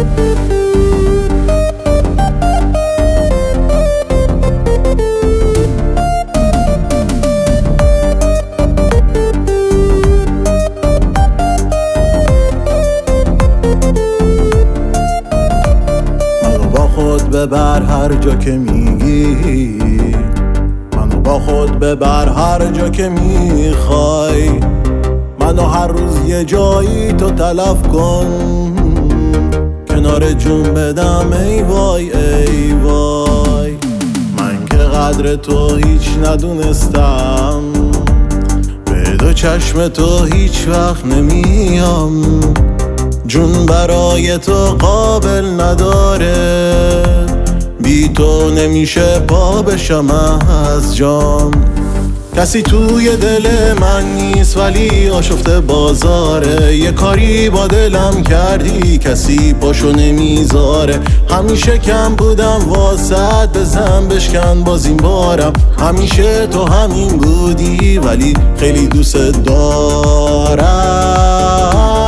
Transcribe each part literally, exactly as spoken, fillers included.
ببر هر جا که میگی، منو با خود ببر هر جا که میخوای، منو هر روز یه جایی تو تلف کن، کنار جون بدم ای وای ای وای. من که قدر تو هیچ ندونستم، به دو چشم تو هیچ وقت نمیام، جون برای تو قابل نداره، بی تو نمیشه پا بشم از جام. کسی توی دل من نیست ولی آشفته بازاره، یه کاری با دلم کردی کسی پاشو نمیذاره. همیشه کم بودم واسط بزن بشکن باز این بارم، همیشه تو همین بودی ولی خیلی دوست دارم.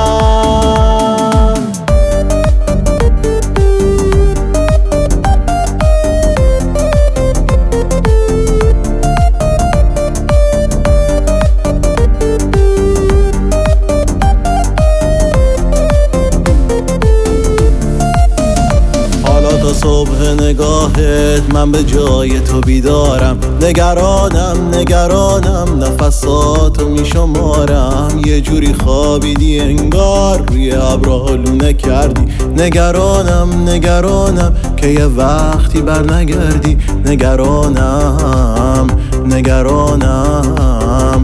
صبح نگاهت من به جای تو بیدارم، نگرانم نگرانم نفساتو میشمارم، یه جوری خوابیدی انگار روی ابرها لونه کردی. نگرانم نگرانم که یه وقتی بر نگردی، نگرانم نگرانم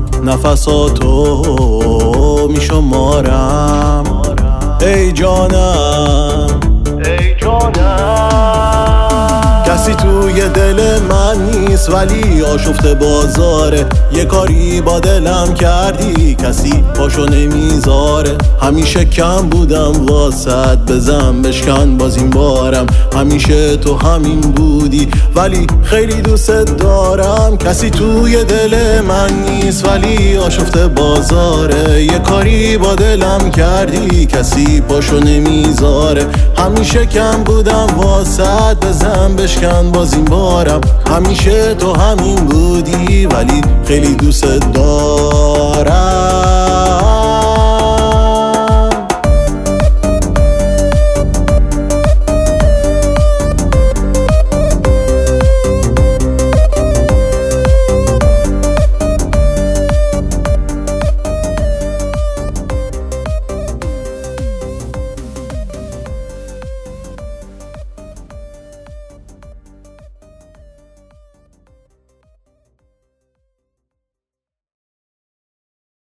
نفساتو میشمارم. ای جانم ای جانم، کسی توی دل من نیست ولی آشفته بازاره، یه کاری با دلم کردی کسی پاشو نمیذاره. همیشه کم بودم واسط بزن بشکن باز این بارم، همیشه تو همین بودی ولی خیلی دوست دارم. کسی توی دل من نیست ولی آشفته بازاره، یه کاری با دلم کردی کسی پاشو نمیذاره. همیشه کم بودم واسط بزن بشکن باز این بارم، همیشه تو همین بودی ولی خیلی دوست دارم.